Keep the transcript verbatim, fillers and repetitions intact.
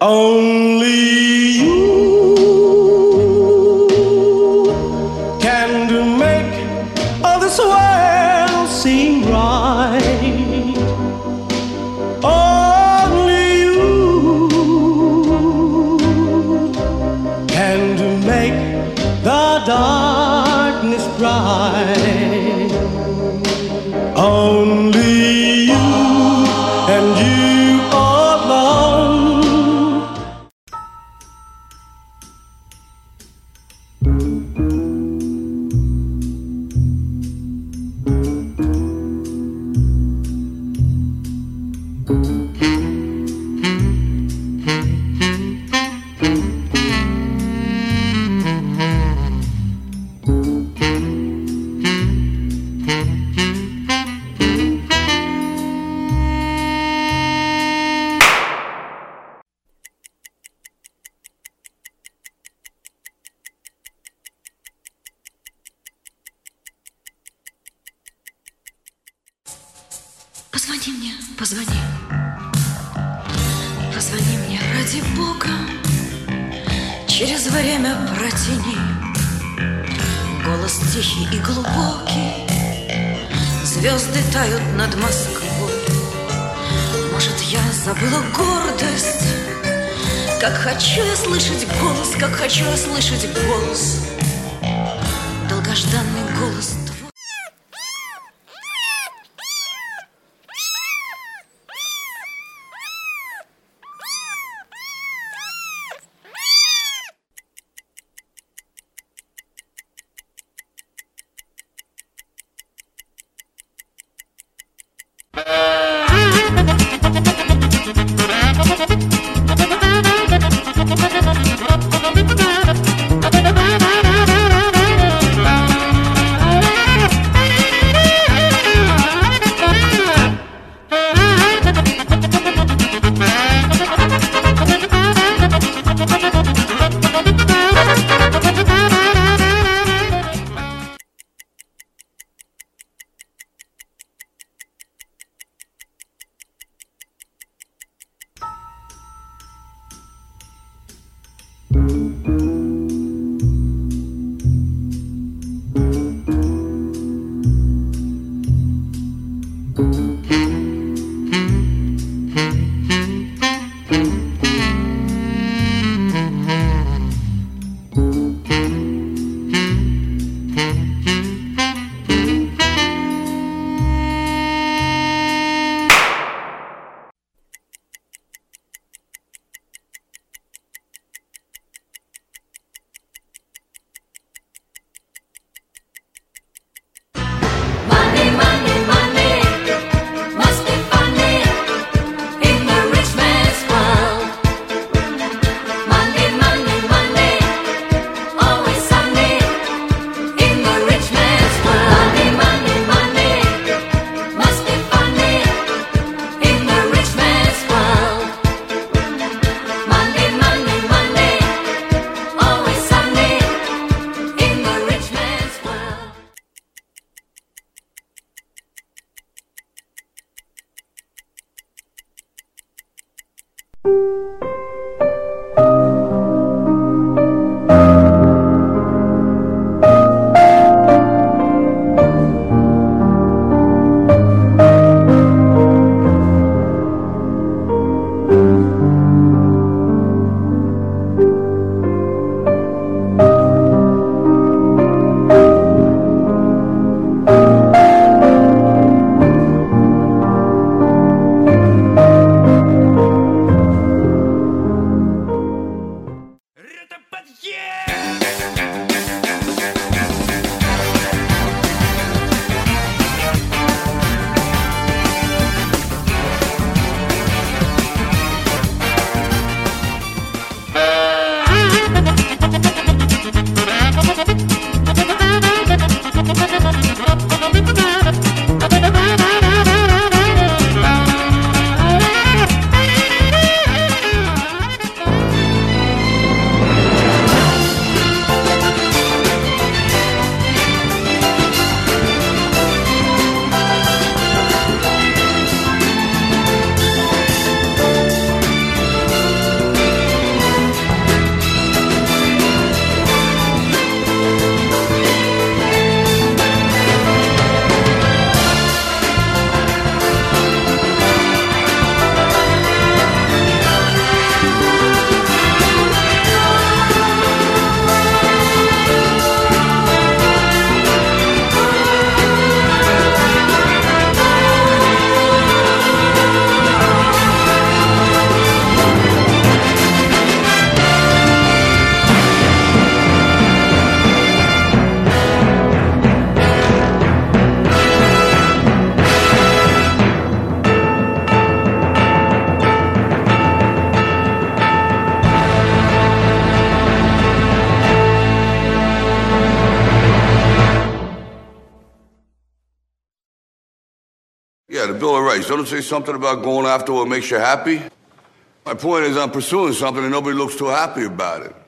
Only you can make all this world seem right. Only you can make the darkness bright. Only you and you alone. Позвони мне, позвони. Позвони мне, ради Бога. Через время протяни. Голос тихий и глубокий. Звезды тают над Москвой. Может, я забыла гордость. Как хочу я слышать голос, как хочу я слышать голос. Долгожданный голос твой. the Bill of Rights, don't it say something about going after what makes you happy? My point is I'm pursuing something and nobody looks too happy about it.